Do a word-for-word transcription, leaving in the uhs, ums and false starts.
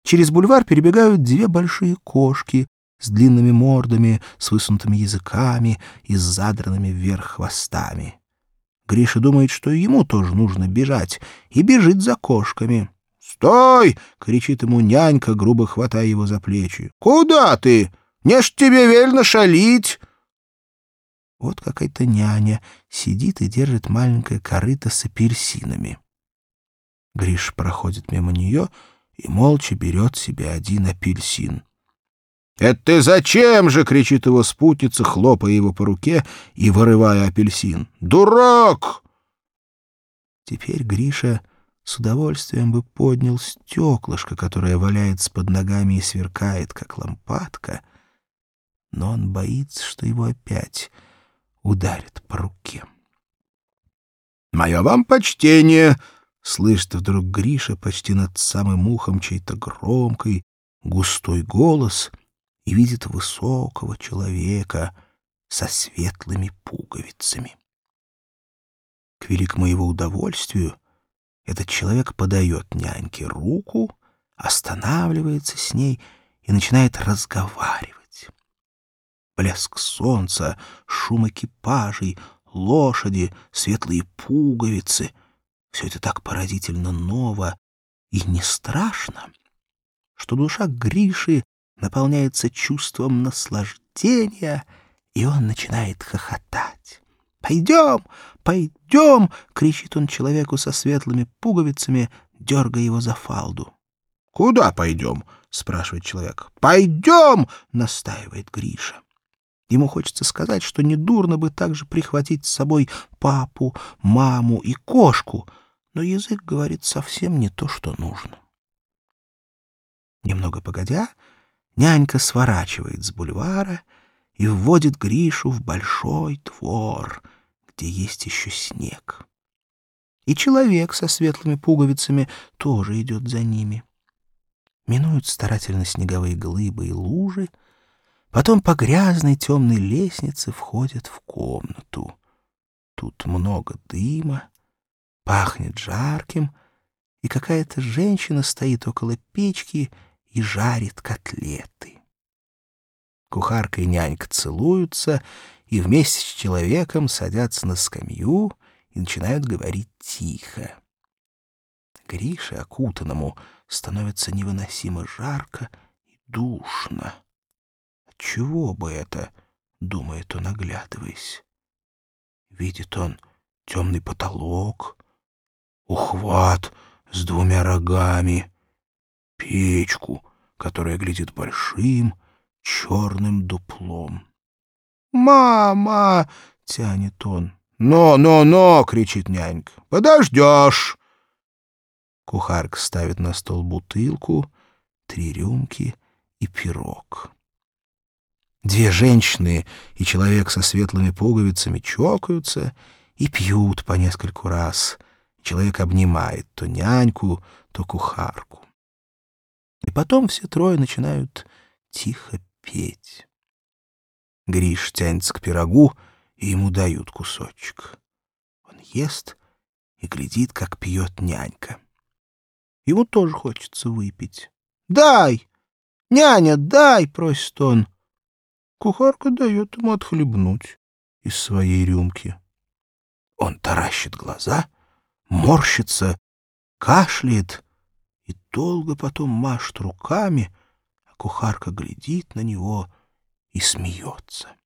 Через бульвар перебегают две большие кошки с длинными мордами, с высунутыми языками и с задранными вверх хвостами. Гриша думает, что и ему тоже нужно бежать, и бежит за кошками. «Стой!» — кричит ему нянька, грубо хватая его за плечи. «Куда ты? Не ж тебе велено шалить!» Вот какая-то няня сидит и держит маленькое корыто с апельсинами. Гриша проходит мимо нее и молча берет себе один апельсин. «Это ты зачем же?» — кричит его спутница, хлопая его по руке и вырывая апельсин. «Дурак!» Теперь Гриша с удовольствием бы поднял стеклышко, которое валяется под ногами и сверкает, как лампадка, но он боится, что его опять ударит по руке. «Мое вам почтение!» — слышит вдруг Гриша почти над самым ухом чей-то громкий, густой голос и видит высокого человека со светлыми пуговицами. К великому его удовольствию этот человек подает няньке руку, останавливается с ней и начинает разговаривать. Блеск солнца, шум экипажей, лошади, светлые пуговицы — все это так поразительно ново и не страшно, что душа Гриши наполняется чувством наслаждения, и он начинает хохотать. «Пойдем, пойдем!» — кричит он человеку со светлыми пуговицами, дергая его за фалду. «Куда пойдем?» — спрашивает человек. «Пойдем!» — настаивает Гриша. Ему хочется сказать, что недурно бы также прихватить с собой папу, маму и кошку, но язык говорит совсем не то, что нужно. Немного погодя, нянька сворачивает с бульвара и вводит Гришу в большой двор, где есть еще снег. И человек со светлыми пуговицами тоже идет за ними. Минуют старательно снеговые глыбы и лужи, потом по грязной темной лестнице входят в комнату. Тут много дыма, пахнет жарким, и какая-то женщина стоит около печки и жарит котлеты. Кухарка и нянька целуются и вместе с человеком садятся на скамью и начинают говорить тихо. Грише, окутанному, становится невыносимо жарко и душно. «Чего бы это?» — думает он, оглядываясь. Видит он темный потолок, ухват с двумя рогами, печку, которая глядит большим черным дуплом. «Мама!» — тянет он. «Но, но, но!» — кричит нянька. «Подождешь!» Кухарка ставит на стол бутылку, три рюмки и пирог. Две женщины и человек со светлыми пуговицами чокаются и пьют по нескольку раз. Человек обнимает то няньку, то кухарку. И потом все трое начинают тихо петь. Гриш тянется к пирогу, и ему дают кусочек. Он ест и глядит, как пьет нянька. Ему тоже хочется выпить. «Дай! Няня, дай!» — просит он. Кухарка дает ему отхлебнуть из своей рюмки. Он таращит глаза, морщится, кашляет и долго потом машет руками, а кухарка глядит на него и смеется.